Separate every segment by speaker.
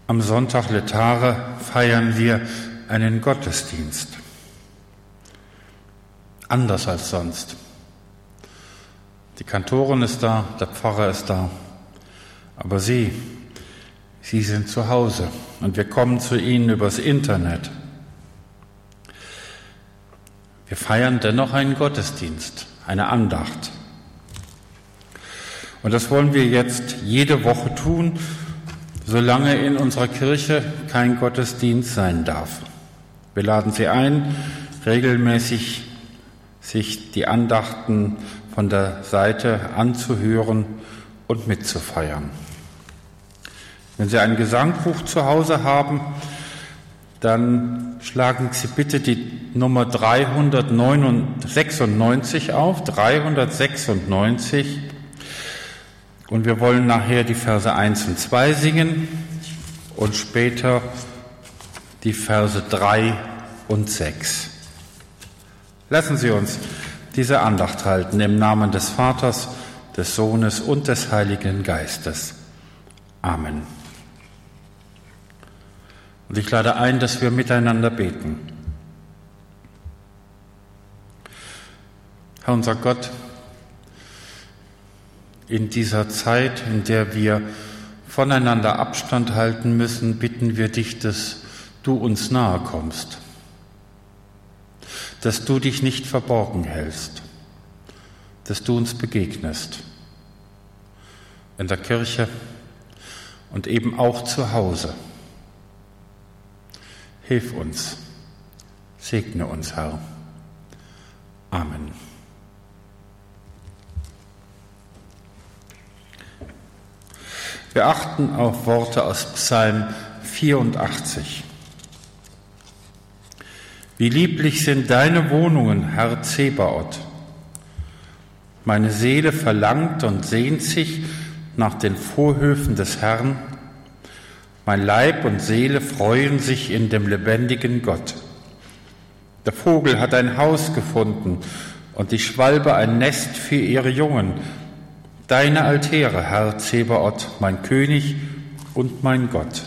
Speaker 1: Am Sonntag Letare feiern wir einen Gottesdienst. Anders als sonst. Die Kantorin ist da, der Pfarrer ist da. Aber Sie sind zu Hause und wir kommen zu Ihnen übers Internet. Wir feiern dennoch einen Gottesdienst, eine Andacht. Und das wollen wir jetzt jede Woche tun, solange in unserer Kirche kein Gottesdienst sein darf. Wir laden Sie ein, regelmäßig sich die Andachten von der Seite anzuhören und mitzufeiern. Wenn Sie ein Gesangbuch zu Hause haben, dann schlagen Sie bitte die Nummer 396 auf, 396. Und wir wollen nachher die Verse 1 und 2 singen und später die Verse 3 und 6. Lassen Sie uns diese Andacht halten im Namen des Vaters, des Sohnes und des Heiligen Geistes. Amen. Und ich lade ein, dass wir miteinander beten. Herr unser Gott, in dieser Zeit, in der wir voneinander Abstand halten müssen, bitten wir dich, dass du uns nahe kommst, dass du dich nicht verborgen hältst, dass du uns begegnest, in der Kirche und eben auch zu Hause. Hilf uns, segne uns, Herr. Amen. Wir achten auf Worte aus Psalm 84. Wie lieblich sind deine Wohnungen, Herr Zebaoth. Meine Seele verlangt und sehnt sich nach den Vorhöfen des Herrn. Mein Leib und Seele freuen sich in dem lebendigen Gott. Der Vogel hat ein Haus gefunden und die Schwalbe ein Nest für ihre Jungen. Deine Altäre, Herr Zebaoth, mein König und mein Gott.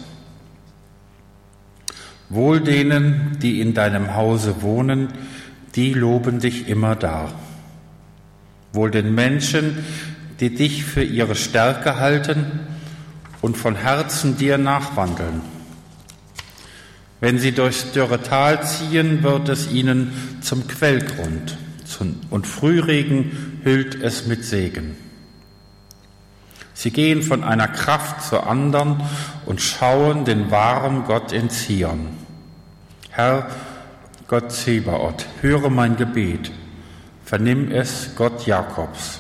Speaker 1: Wohl denen, die in deinem Hause wohnen, die loben dich immerdar. Wohl den Menschen, die dich für ihre Stärke halten und von Herzen dir nachwandeln. Wenn sie durchs dürre Tal ziehen, wird es ihnen zum Quellgrund, und Frühregen hüllt es mit Segen. Sie gehen von einer Kraft zur anderen und schauen den wahren Gott in Zion. Herr, Gott Zebaoth, höre mein Gebet, vernimm es, Gott Jakobs.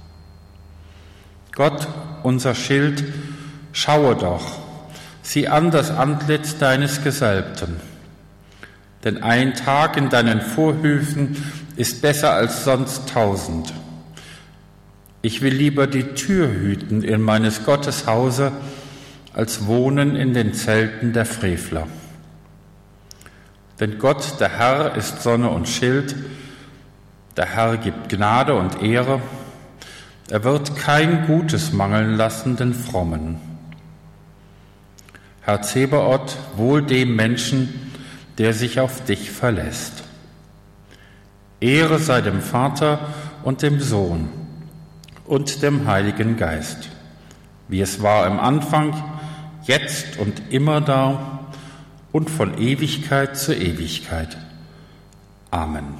Speaker 1: Gott, unser Schild, schaue doch, sieh an das Antlitz deines Gesalbten. Denn ein Tag in deinen Vorhöfen ist besser als sonst 1000. Ich will lieber die Tür hüten in meines Gottes Hause, als wohnen in den Zelten der Frevler. Denn Gott, der Herr, ist Sonne und Schild, der Herr gibt Gnade und Ehre, er wird kein Gutes mangeln lassen den Frommen. Herr Zebaoth, wohl dem Menschen, der sich auf dich verlässt. Ehre sei dem Vater und dem Sohn und dem Heiligen Geist, wie es war im Anfang, jetzt und immer da und von Ewigkeit zu Ewigkeit. Amen.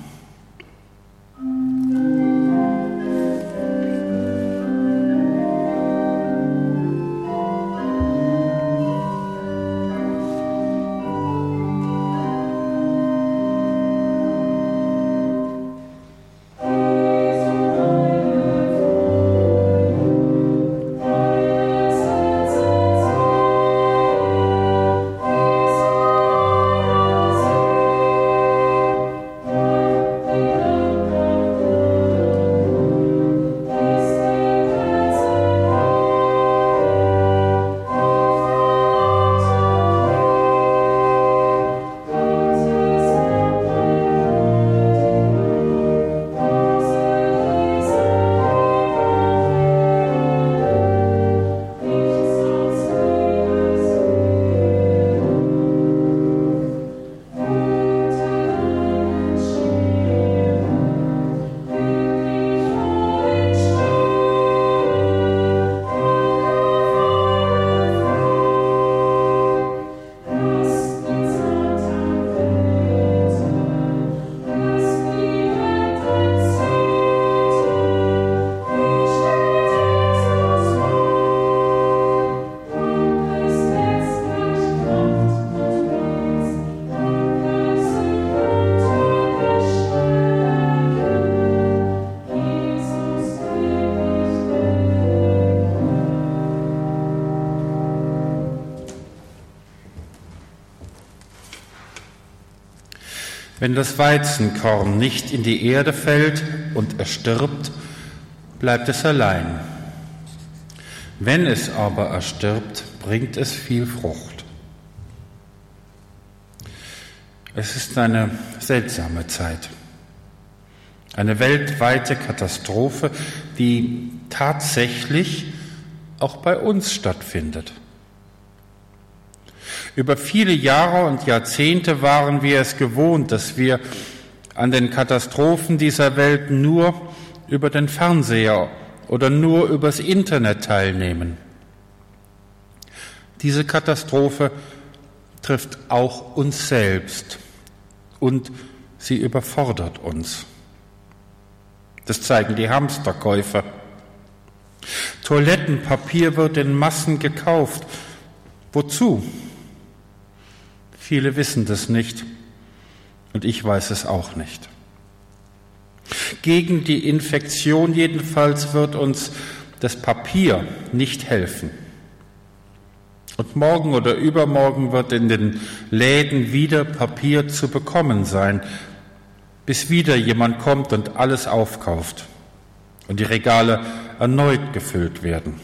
Speaker 1: Wenn das Weizenkorn nicht in die Erde fällt und erstirbt, bleibt es allein. Wenn es aber erstirbt, bringt es viel Frucht. Es ist eine seltsame Zeit. Eine weltweite Katastrophe, die tatsächlich auch bei uns stattfindet. Über viele Jahre und Jahrzehnte waren wir es gewohnt, dass wir an den Katastrophen dieser Welt nur über den Fernseher oder nur übers Internet teilnehmen. Diese Katastrophe trifft auch uns selbst und sie überfordert uns. Das zeigen die Hamsterkäufe. Toilettenpapier wird in Massen gekauft. Wozu? Viele wissen das nicht und ich weiß es auch nicht. Gegen die Infektion jedenfalls wird uns das Papier nicht helfen. Und morgen oder übermorgen wird in den Läden wieder Papier zu bekommen sein, bis wieder jemand kommt und alles aufkauft und die Regale erneut gefüllt werden.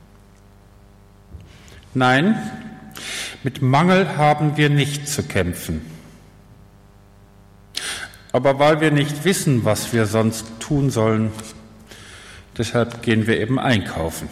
Speaker 1: Nein, mit Mangel haben wir nicht zu kämpfen. Aber weil wir nicht wissen, was wir sonst tun sollen, deshalb gehen wir eben einkaufen.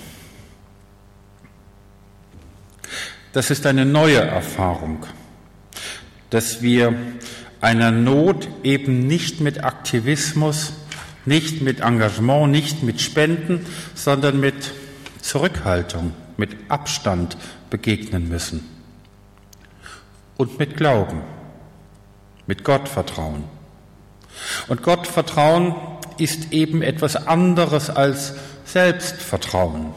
Speaker 1: Das ist eine neue Erfahrung, dass wir einer Not eben nicht mit Aktivismus, nicht mit Engagement, nicht mit Spenden, sondern mit Zurückhaltung, mit Abstand begegnen müssen. Und mit Glauben, mit Gottvertrauen. Und Gottvertrauen ist eben etwas anderes als Selbstvertrauen.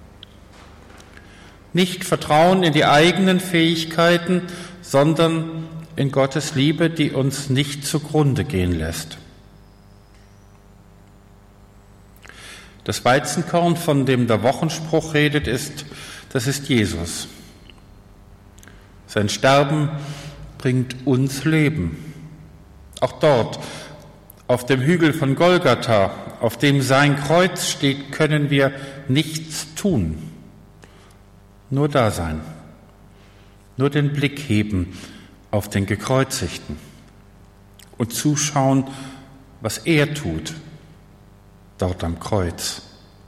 Speaker 1: Nicht Vertrauen in die eigenen Fähigkeiten, sondern in Gottes Liebe, die uns nicht zugrunde gehen lässt. Das Weizenkorn, von dem der Wochenspruch redet, das ist Jesus. Sein Sterben bringt uns Leben. Auch dort, auf dem Hügel von Golgatha, auf dem sein Kreuz steht, können wir nichts tun. Nur da sein, nur den Blick heben auf den Gekreuzigten und zuschauen, was er tut, dort am Kreuz.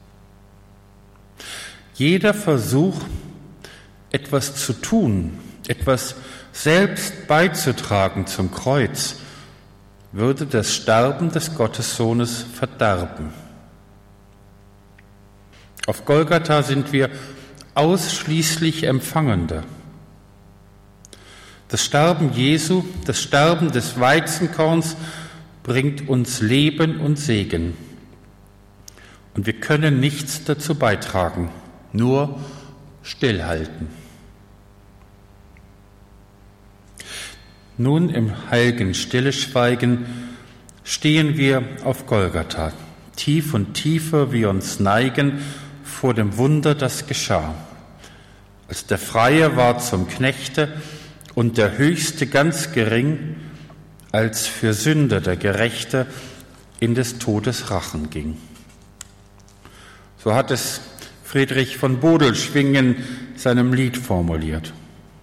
Speaker 1: Jeder Versuch, etwas zu tun, etwas selbst beizutragen zum Kreuz, würde das Sterben des Gottessohnes verderben. Auf Golgatha sind wir ausschließlich Empfangende. Das Sterben Jesu, das Sterben des Weizenkorns bringt uns Leben und Segen. Und wir können nichts dazu beitragen, nur stillhalten. Nun im heiligen Stilleschweigen stehen wir auf Golgatha, tief und tiefer wir uns neigen vor dem Wunder, das geschah. Als der Freie war zum Knechte und der Höchste ganz gering, als für Sünder der Gerechte in des Todes Rachen ging. So hat es Friedrich von Bodelschwingh in seinem Lied formuliert.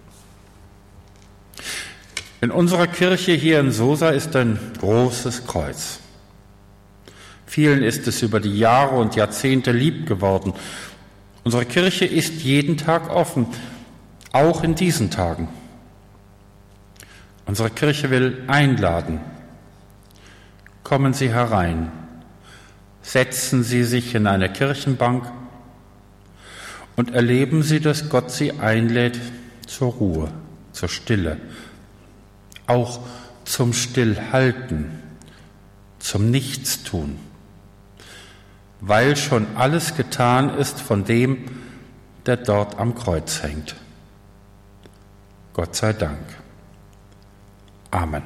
Speaker 1: In unserer Kirche hier in Sosa ist ein großes Kreuz. Vielen ist es über die Jahre und Jahrzehnte lieb geworden. Unsere Kirche ist jeden Tag offen, auch in diesen Tagen. Unsere Kirche will einladen. Kommen Sie herein. Setzen Sie sich in eine Kirchenbank und erleben Sie, dass Gott Sie einlädt zur Ruhe, zur Stille, auch zum Stillhalten, zum Nichtstun, weil schon alles getan ist von dem, der dort am Kreuz hängt. Gott sei Dank. Amen.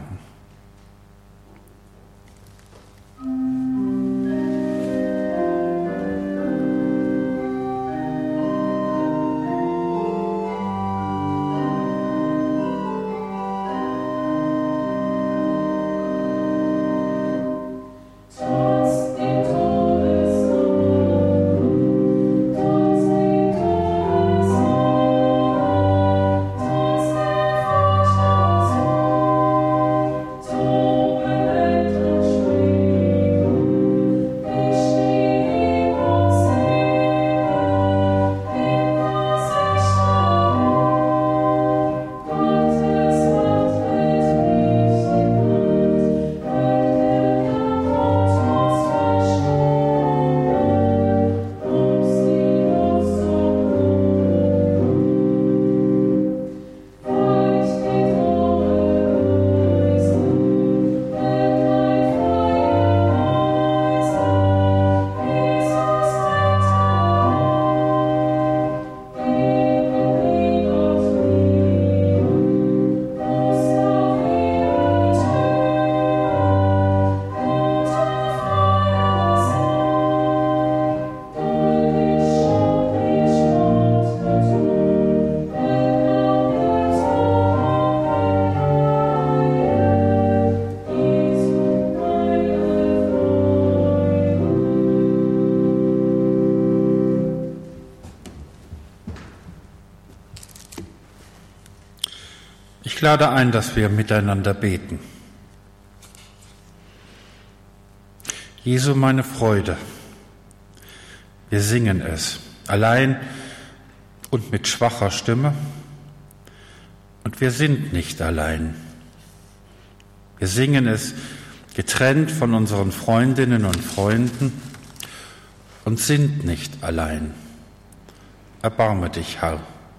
Speaker 1: lade ein, dass wir miteinander beten. Jesu, meine Freude, wir singen es, allein und mit schwacher Stimme, und wir sind nicht allein. Wir singen es getrennt von unseren Freundinnen und Freunden und sind nicht allein. Erbarme dich, Herr.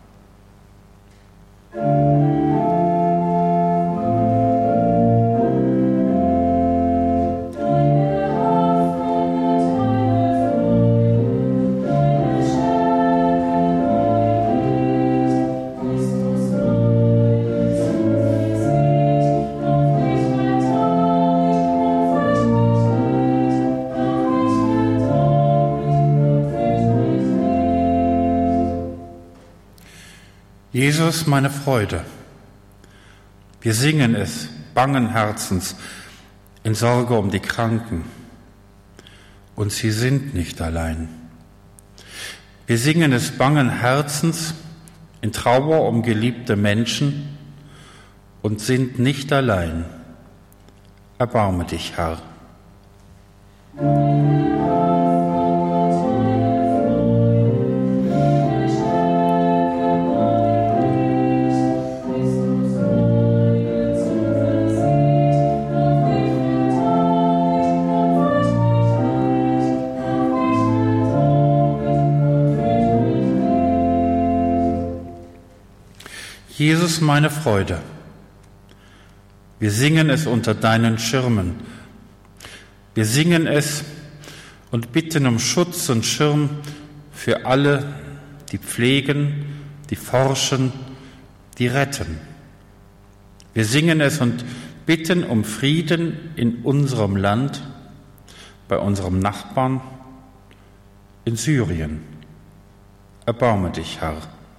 Speaker 1: Jesus, meine Freude, wir singen es bangen Herzens in Sorge um die Kranken, und sie sind nicht allein. Wir singen es bangen Herzens in Trauer um geliebte Menschen und sind nicht allein. Erbarme dich, Herr. Jesus, meine Freude, wir singen es unter deinen Schirmen. Wir singen es und bitten um Schutz und Schirm für alle, die pflegen, die forschen, die retten. Wir singen es und bitten um Frieden in unserem Land, bei unserem Nachbarn, in Syrien. Erbarme dich, Herr.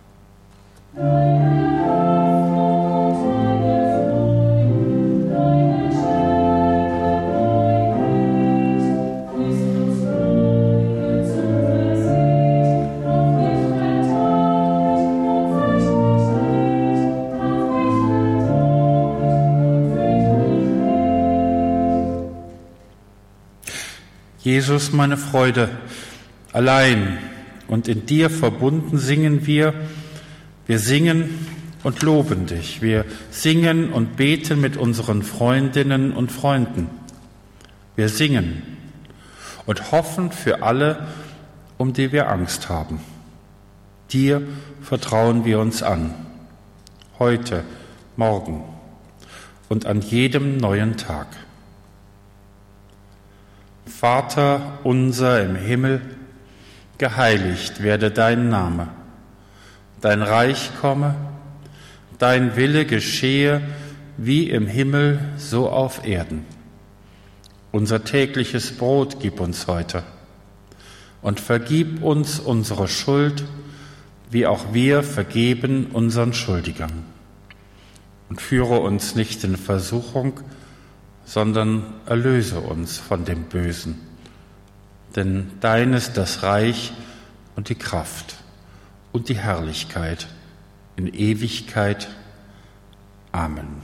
Speaker 1: Jesus, meine Freude, allein und in dir verbunden singen wir singen und loben dich. Wir singen und beten mit unseren Freundinnen und Freunden. Wir singen und hoffen für alle, um die wir Angst haben. Dir vertrauen wir uns an, heute, morgen und an jedem neuen Tag. Vater unser im Himmel, geheiligt werde dein Name. Dein Reich komme, dein Wille geschehe, wie im Himmel, so auf Erden. Unser tägliches Brot gib uns heute und vergib uns unsere Schuld, wie auch wir vergeben unseren Schuldigern. Und führe uns nicht in Versuchung, sondern erlöse uns von dem Bösen. Denn dein ist das Reich und die Kraft und die Herrlichkeit in Ewigkeit. Amen.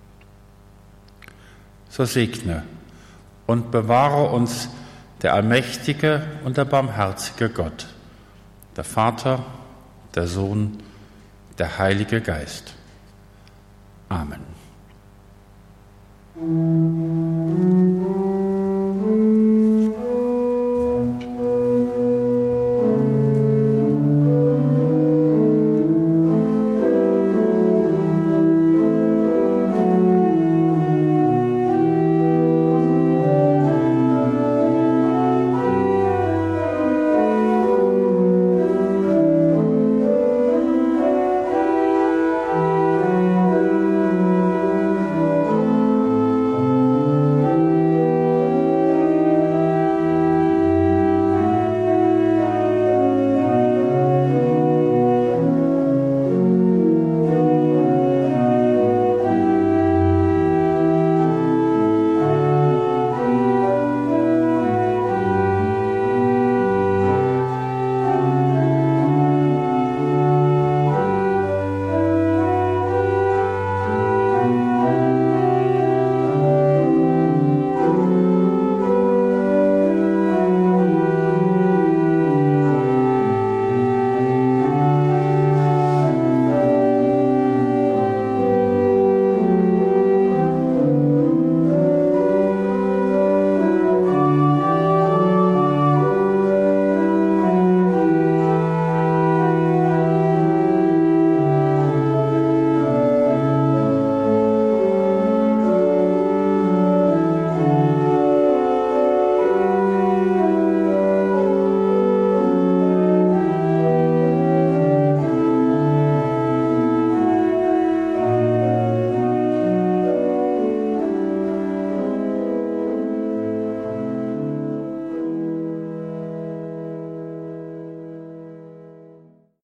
Speaker 1: So segne und bewahre uns der allmächtige und der barmherzige Gott, der Vater, der Sohn, der Heilige Geist. Amen.